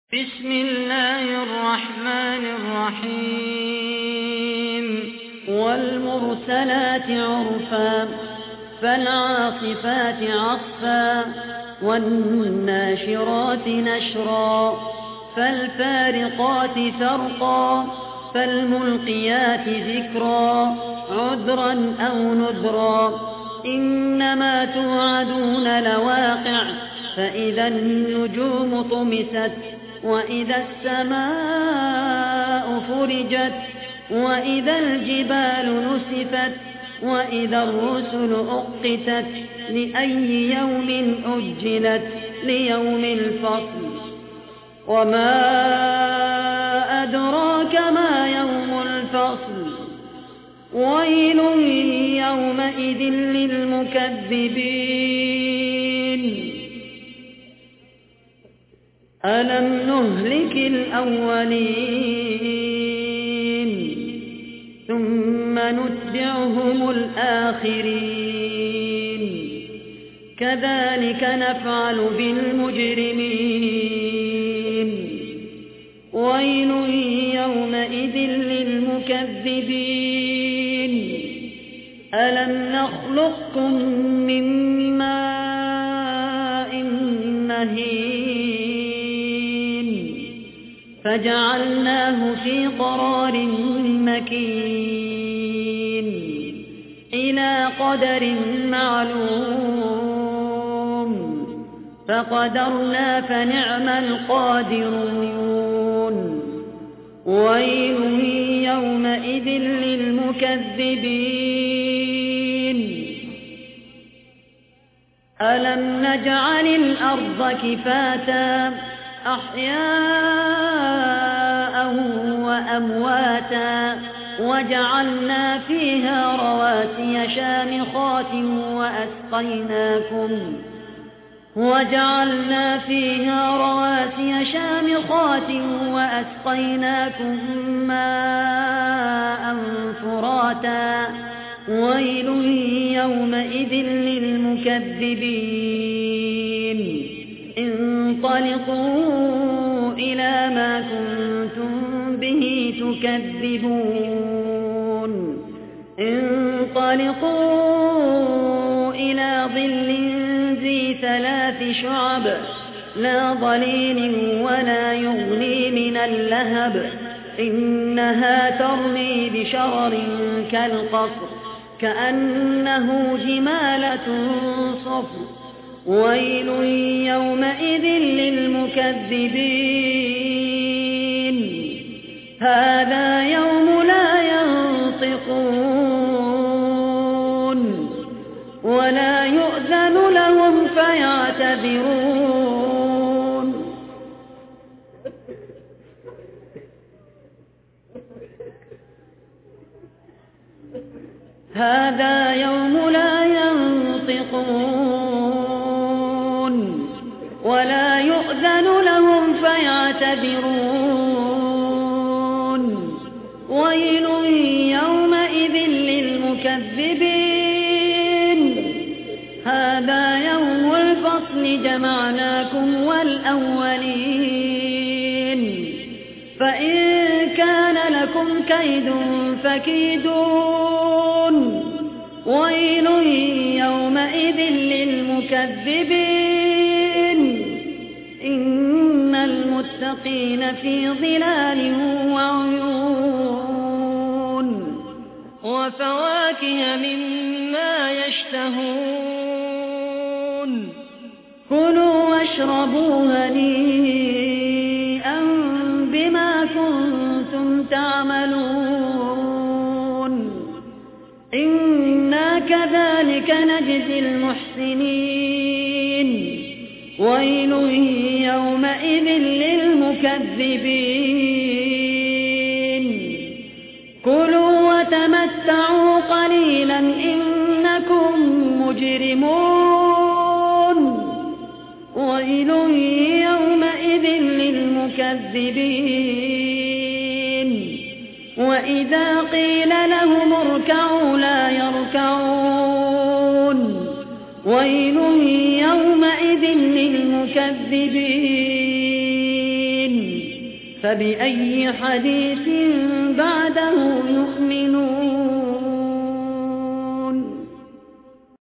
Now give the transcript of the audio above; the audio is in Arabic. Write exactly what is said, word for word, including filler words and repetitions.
بسم الله الرحمن الرحيم والمرسلات عرفا فالعاصفات عصفا والناشرات نشرا فالفارقات فرقا فالملقيات ذكرا عذرا أو نذرا إنما توعدون لواقع فإذا النجوم طمست وإذا السماء فرجت وإذا الجبال نسفت وإذا الرسل أقتت لأي يوم أجلت ليوم الفصل وما أدراك ما يوم الفصل ويل يومئذ للمكذبين ألم نهلك الأولين ثم نتبعهم الآخرين كذلك نفعل بالمجرمين ويل يومئذ للمكذبين ألم نخلقكم من ماء مهين فجعلناه في قرار مكين إلى قدر معلوم فقدرنا فنعم القادرون ويل يومئذ للمكذبين ألم نجعل الأرض كفاتا أحياء وأمواتا وجعلنا فيها رواسي شامخات وأسقيناكم وجعلنا فيها رواسي شامخات وأسقيناكم ماء فراتا ويل يومئذ للمكذبين انطلقوا إلى ما كنتم به تكذبون انطلقوا إلى ظل ذي ثلاث شعب لا ظليل ولا يغني من اللهب إنها ترمي بشرر كالقصر كأنه جمالة صفر ويل يومئذ للمكذبين هذا يوم لا ينطقون ولا يؤذن لهم فيعتذرون هذا يوم لا ينطقون ولا يؤذن لهم فيعتذرون ويل يومئذ للمكذبين هذا يوم الفصل جمعناكم والأولين فإن كان لكم كيد فكيدون ويل يومئذ للمكذبين إن المتقين في ظلال وعيون وفواكه مما يشتهون كلوا واشربوا هنيئا بما كنتم تعملون إنا كذلك نجزي المحسنين ويل يومئذ للمكذبين كلوا وتمتعوا قليلا إنكم مجرمون ويل يومئذ للمكذبين وإذا قيل لهم اركعوا لا يركعون ويل يومئذ للمكذبين فبأي حديث بعده